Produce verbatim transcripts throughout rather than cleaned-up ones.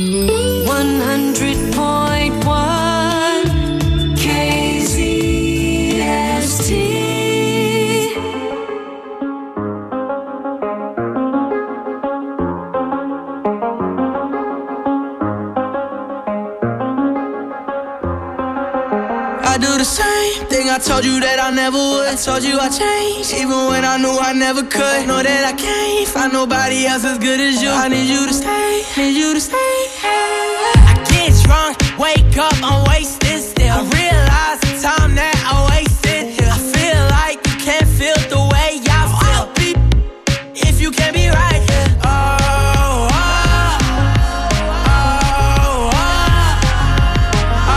one hundred point one K Z S T. I do the same thing I told you that I never would. I told you I changed, even when I knew I never could. Know that I can't find nobody else as good as you. I need you to stay, need you to stay. I get drunk, wake up, I'm wasted still. I realize the time that I wasted here. I feel like you can't feel the way I feel. I'll be if you can't be right here. Oh, oh, oh, oh, oh,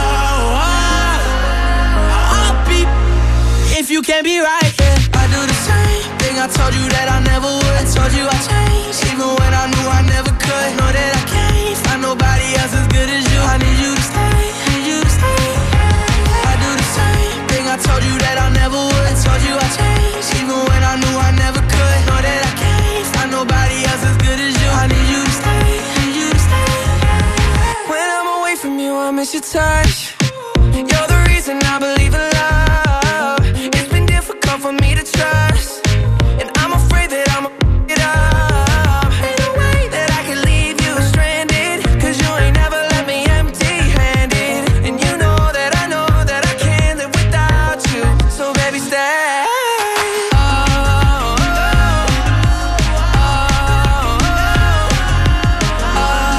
oh. I'll be if you can't be right here. I do the same thing I told you that I never would. I told you I changed, even when I knew I never could. Know that I can't find nobody else as good as you. I need you to stay, need you to stay. I do the same thing I told you that I never would. I told you I changed, even when I knew I never could. Know that I can't find nobody else as good as you. I need you to stay, need you to stay. When I'm away from you, I miss your touch. You're the reason I believe in love. It's been difficult for me to trust, and I'm afraid that I'm a it up. Ain't no way that I can leave you stranded, cause you ain't never left me empty-handed. And you know that I know that I can't live without you. So baby, stay. Oh, oh, oh, oh,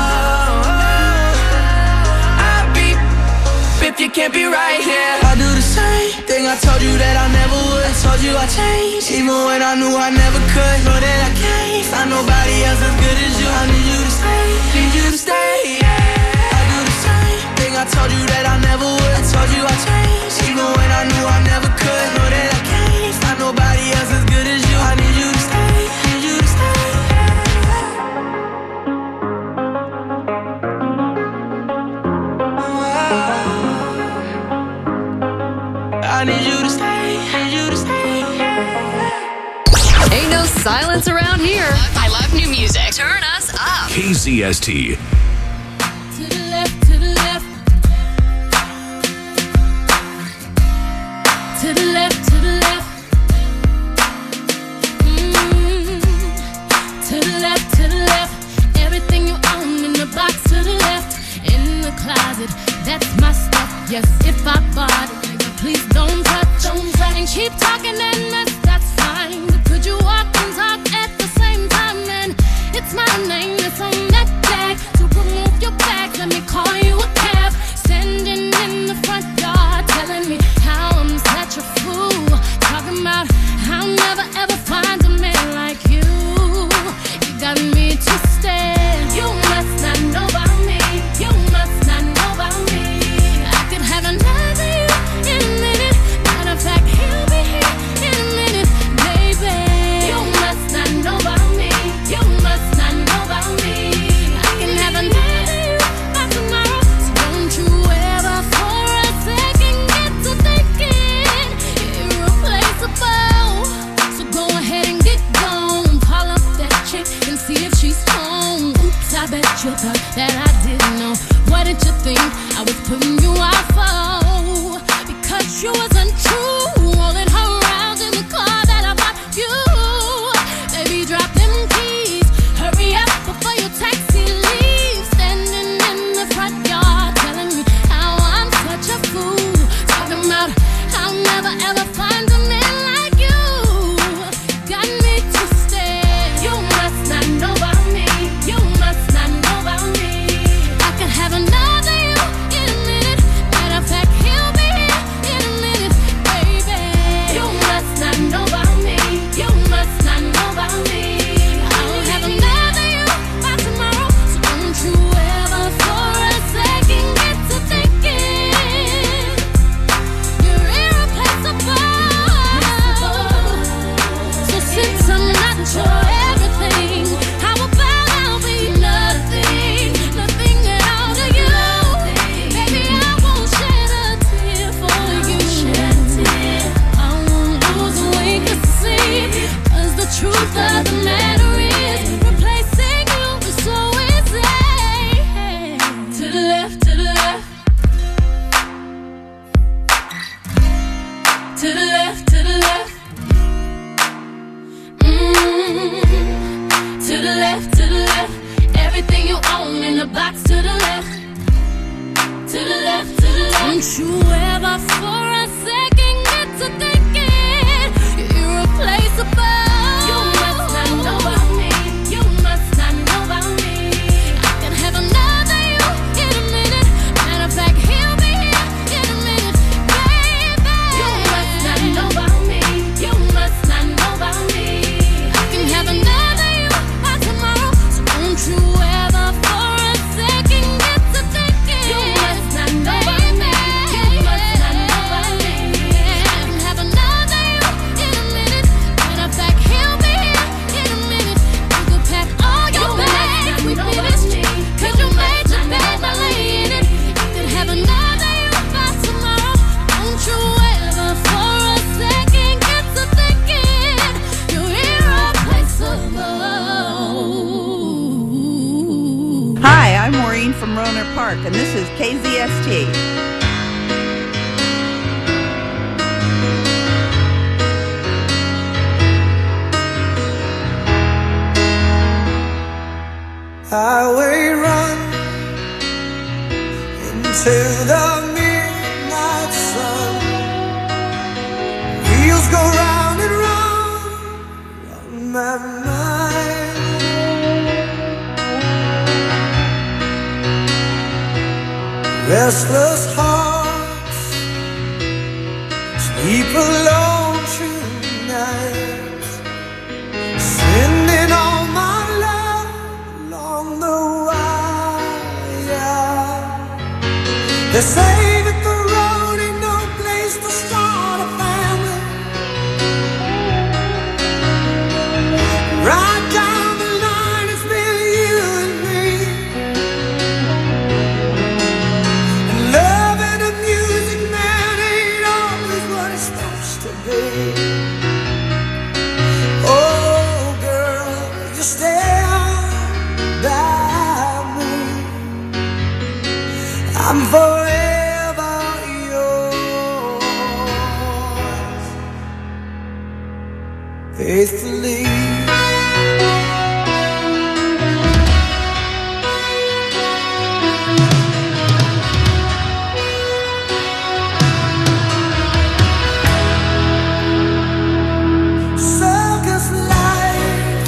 oh. I'll be if you can't be right here. I do the same thing I told you that I never would. I told you I changed, even when I knew I never could. Know that I can't find nobody else as good as you. I need you to stay, need you to stay. I do the same thing I told you that I never would. I told you I changed, even when I knew I never could. Know that I can't find nobody else as good as you. I need you to stay, need you to stay. I need you to stay, need you to stay. Ain't no silence around here. I love new music. Turn us up. K Z S T. To the left, to the left. To the left, to the left. Mm. To the left, to the left. Everything you own in the box to the left. In the closet, that's my stuff. Yes, if I bought it, please don't touch, don't touch. And keep talking and mess, that's fine. But could you walk and talk at the same time? And it's my name that's on that tag. So remove your bags, let me call you a cab. Standing in the front yard, telling me how I'm such a fool. Talking about I'll never ever find a man like you. You got me twisted. You must not know about me. You must not know about me. I could have another you in a minute. Matter of fact, he'll be here in a minute, baby. You must not know about me. You must not know about me. I can have another you by tomorrow. So don't you ever for a second get to thinking irreplaceable. So go ahead and get gone. Call up that chick and see if she's home. Oops, I bet you thought that I didn't know. What did you think I was putting you out for? Because you wasn't true. Rolling her around in the car that I bought you. Baby, drop them keys. Hurry up before your taxi leaves. Standing in the front yard, telling me how I'm such a fool. Talking about I'll never ever find a man like you. Got me twisted. You must not know about me. You must not know about me. I could have another you in a minute. the box to the left, to the left, to the left. Don't you ever for a second get to thinking you're irreplaceable. You must not know about me. You must not know about me. I can have another you in a minute. Matter of fact, he'll be here in a minute, baby. You must not know about me. You must not know about me. I can have another you by tomorrow. So don't you ever for a second get to thinking you must not know about me. You must not know about me. I can have another you in a minute. Matter of fact, he'll be here in a minute. You can pack all your bags with me, cause you made your bed by laying it. I can have another you by tomorrow. Don't you ever for a second get to thinking you're irreplaceable. Hi, I'm Maureen from Roner Park, and this is K Z S T. Highway run into the midnight sun. Wheels go round and round on my mind. Restless hearts sleep alone tonight, sending all my love along the wire. They say that the road ain't no place to start a family. Right down the line, it's been you and me. And loving and music, man, ain't always what it's supposed to be. Oh, girl, you stand by me. I'm forever yours, faithfully. Circus life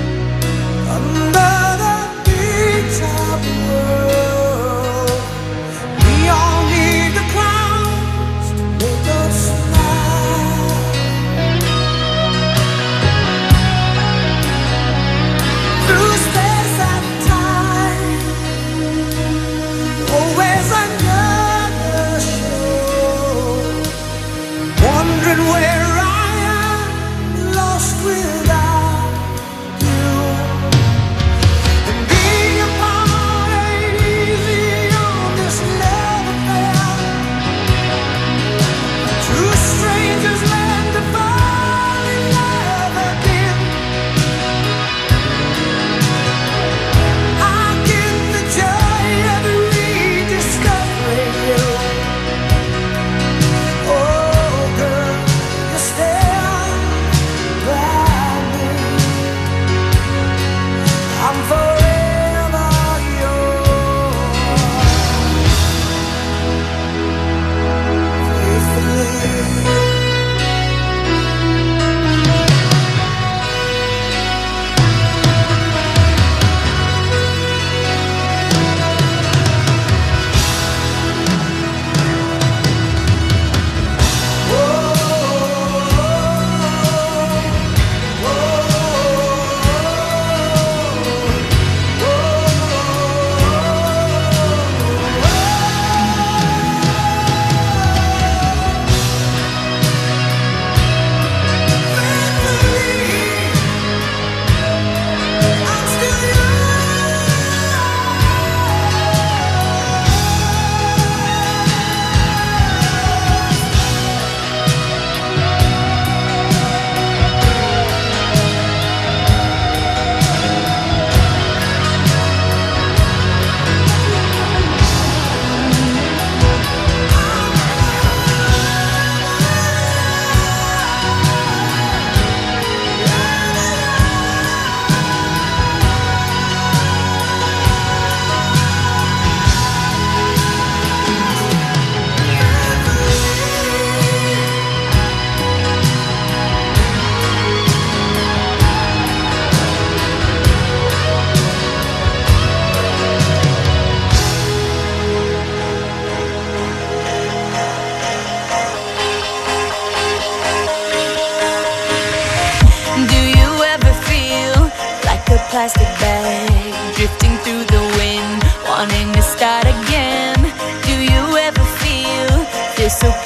under the big top world. We all need the clowns to make us smile.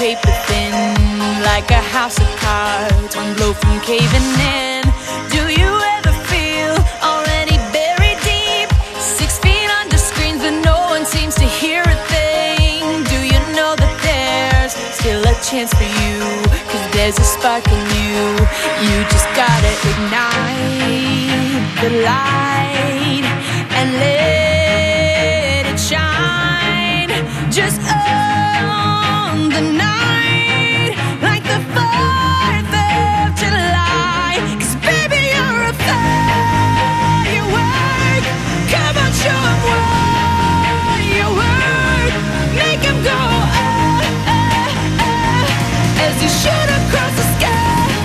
paper thin, like a house of cards, one blow from caving in. Do you ever feel already buried deep, six feet under screens but no one seems to hear a thing? Do you know that there's still a chance for you, cause there's a spark in you. You just gotta ignite the light and let it shine. Just own the night like the fourth of July. Cause baby, you're a firework. Come on, show 'em what you work. Make 'em go ah, ah, ah, as you shoot across the sky.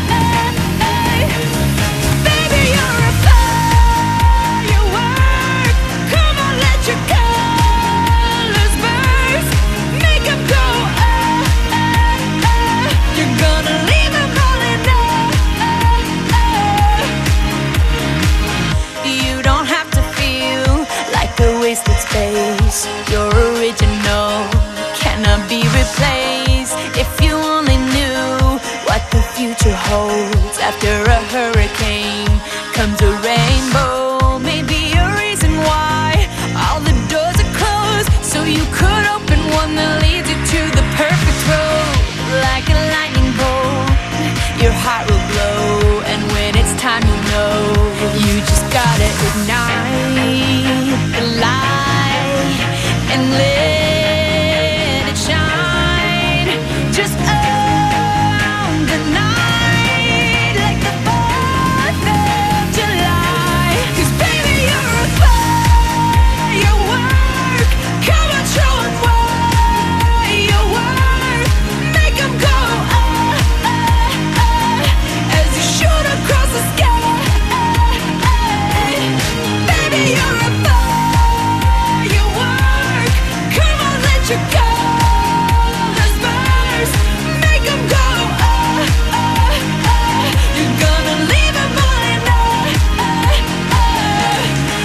Baby, you're a firework. Come on, let your colors burst. Make 'em go ah, ah, ah. You're gonna leave 'em all in ah, ah. You don't have to feel like a wasted space. Your original cannot be replaced. If you only knew what the future holds, after a hurricane comes a rainbow. Maybe a reason why all the doors are closed, so you could open one that leads you to the perfect road. Like a lightning bolt, your heart will glow, and when it's time, you know you just gotta ignite the light and let it shine. Just own the night like the fourth of July. Cause baby, you're a firework. Come on, show 'em what you work. Make 'em go ah, ah, ah, as you shoot across the sky. Baby, you're a firework. Come on, let your colors burst. Make 'em go ah, ah, ah. You're gonna leave 'em all in ah, ah, ah.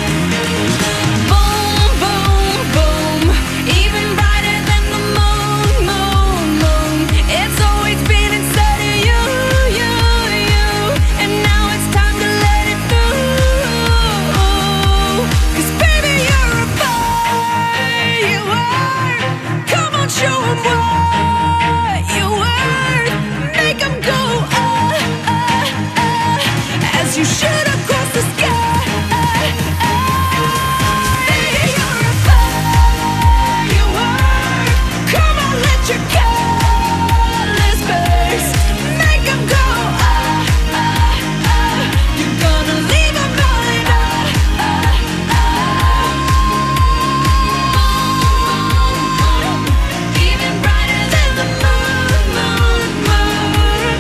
Boom, boom, boom, even brighter than the moon, moon, moon. It's always been inside of you, you, you, and now it's time to let it through. Cause baby, you're a firework. Come on, show 'em what you worth. Make 'em go ah, ah, ah, as you shoot across the sky. Baby, you're a firework. Come on, let your colors burst. Make 'em go ah, ah, ah. You're gonna leave 'em all in ah, ah, ah. Even brighter than the moon, moon, moon.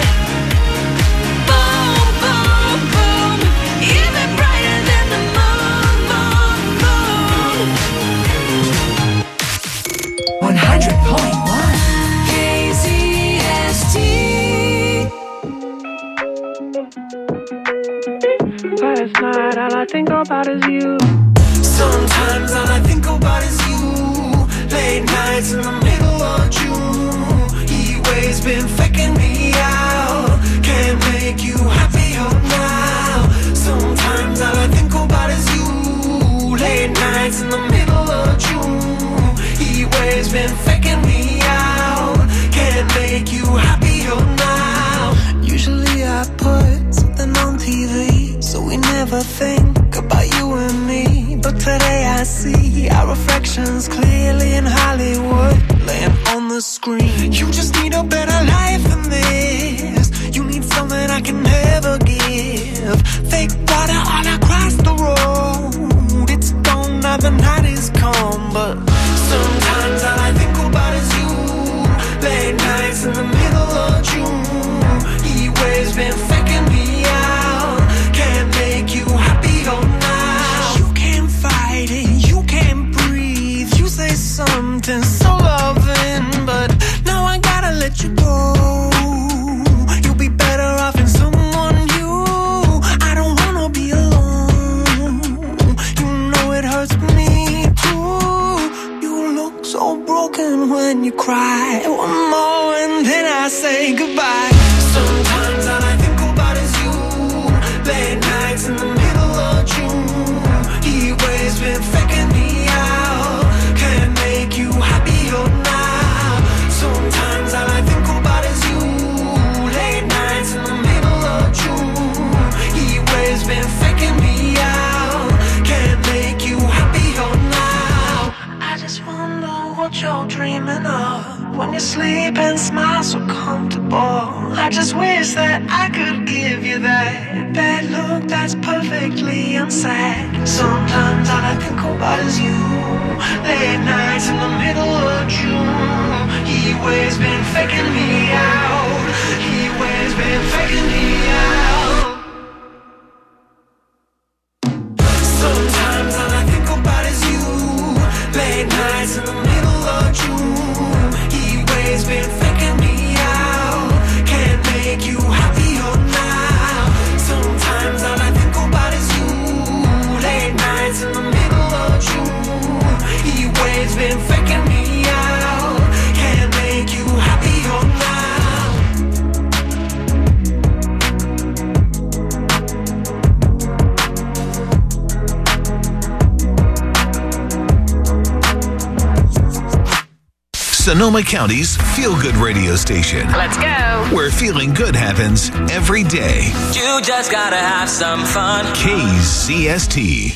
Boom, boom, boom, even brighter than the moon, moon, moon. one hundred point one K Z S T. Last night, all I think about is you. Sometimes all I think about is you. Late nights in the middle of June. Heat waves been faking me out. Can't make you happier now. Sometimes all I think about is you. Late nights in the middle of June. Heat waves been faking me out. Can't make you happier now. Usually I put something on T V, so we never think about you and me. But today I see our reflections clearly in Hollywood, laying on the screen. You just need a better life than this. You need something I can never give. Fake water all across the road. It's gone now, the night is come. But sometimes all I think about is you. Late nights in the middle of June. Heat waves been faking me out. Can't make you happier now. You can't fight it, you can't breathe. You say something so loving, but now I gotta let you go. You'll be better off in someone new. I don't wanna be alone. You know it hurts me too. You look so broken one when you cry, one more and then I say goodbye. Sometimes all I think about is you. Late nights in the middle of June. He waves been faking me out. Can't make you happier now. Sometimes all I think about is you. Late nights in the middle of June. He waves been faking me out. Can't make you happier now. I just wonder what you're dreaming of when you sleep and smile so comfortable. I just wish that I could give you that that look that's perfectly unsaid. Sometimes all I think about is you. Late nights in the middle of June. He waves been faking me out. He waves been faking me out. Sometimes all I think about is you. Late nights in the middle of June. He waves been faking me out. Can't make you happier now. Sometimes all I think about is you. Late nights in the middle of June. He waves been faking me out. Can't make you happier now. Sonoma County's feel-good radio station. Let's go. Where feeling good happens every day. You just gotta have some fun. K Z S T.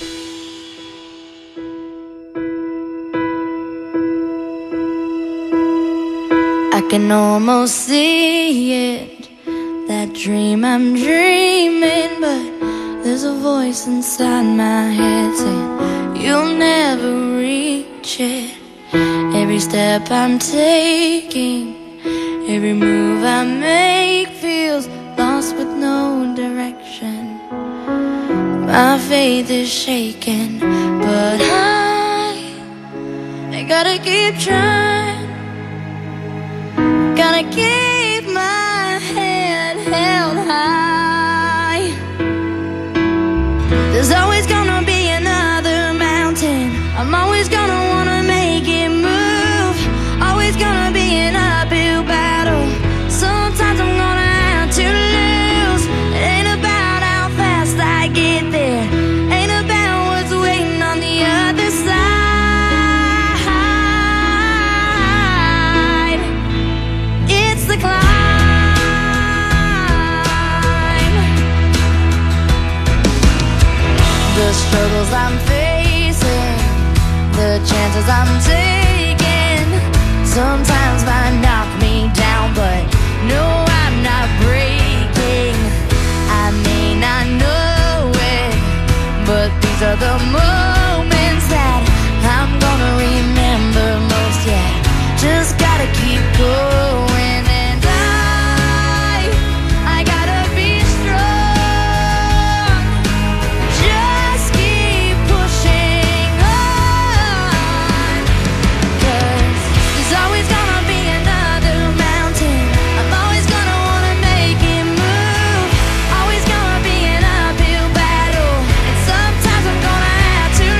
I can almost see it, that dream I'm dreaming, but there's a voice inside my head saying you'll never reach it. Every step I'm taking, every move I make feels lost with no direction. My faith is shaking, but I, I gotta keep trying. Gotta keep my head held high. There's always gonna be another mountain. I'm always gonna wanna make it move. Always gonna be an uphill battle. Sometimes I'm gonna have to lose. It ain't about how fast I get there. Ain't about what's waiting on the other side. It's the climb. The struggles I'm facing, the chances I'm taking, sometimes might knock me down, but no, I'm not breaking. I may not know it, but these are the moments that I'm gonna remember most. Yeah, just gotta keep going, and I, I gotta be strong. Just keep pushing on, 'cause there's always gonna be another mountain. I'm always gonna wanna make it move. Always gonna be an uphill battle, and sometimes I'm gonna have to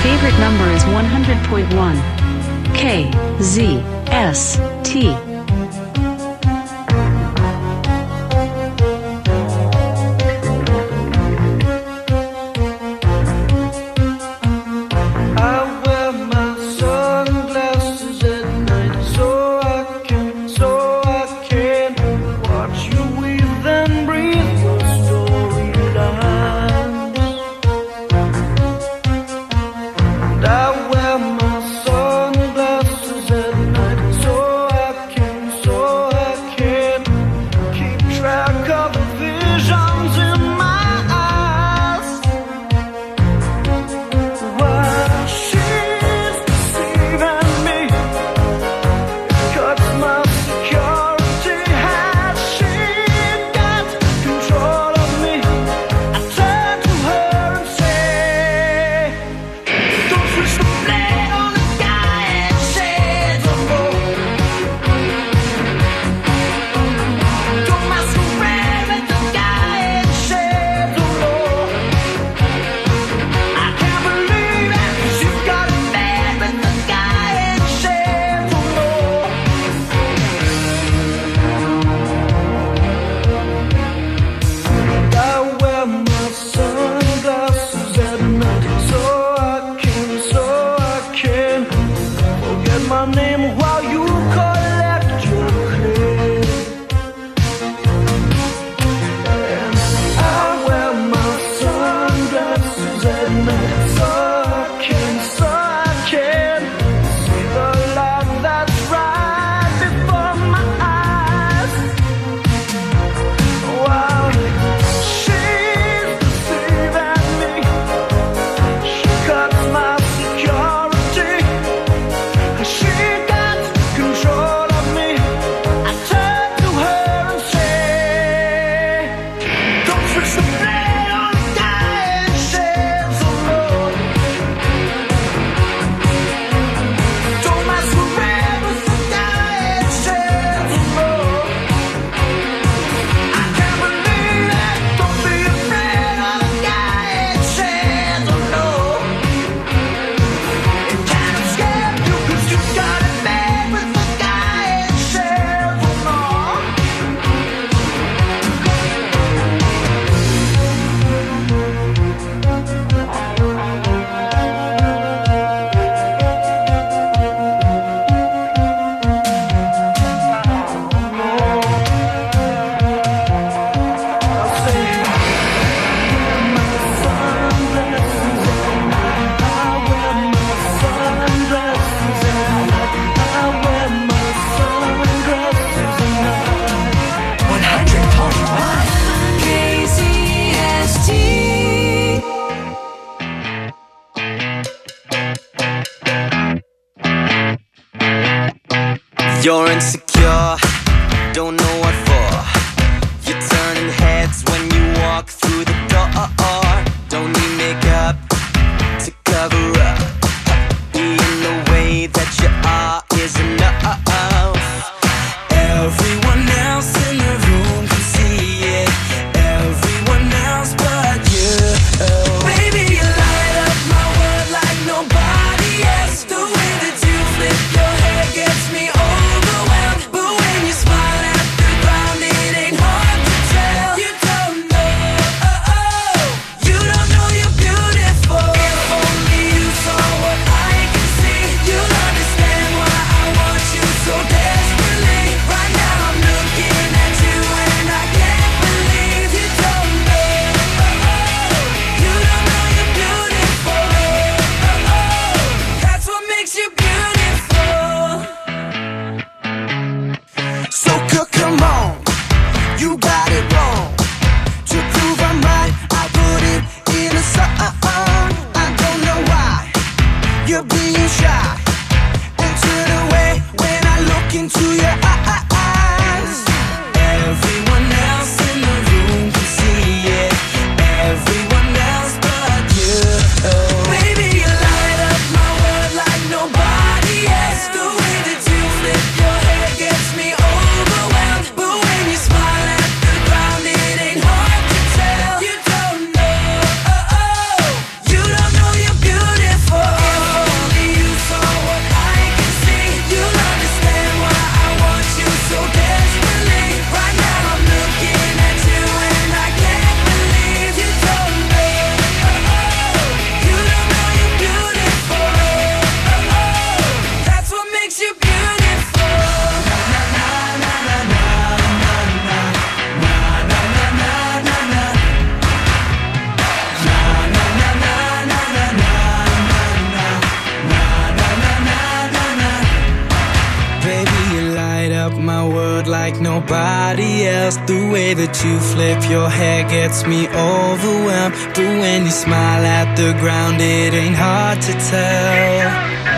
favorite number is one hundred point one. K Z S T. You're insecure, don't know what for. You're turning heads when you walk through the door. Don't need makeup to cover up. Being the way that you are is enough. Everyone else in the room can see it. Everyone else but you. Baby, you light up my world like nobody else. The way that you flip your hair gets me overwhelmed. But when you smile at the like nobody else. The way that you flip your hair gets me overwhelmed. But when you smile at the ground, it ain't hard to tell.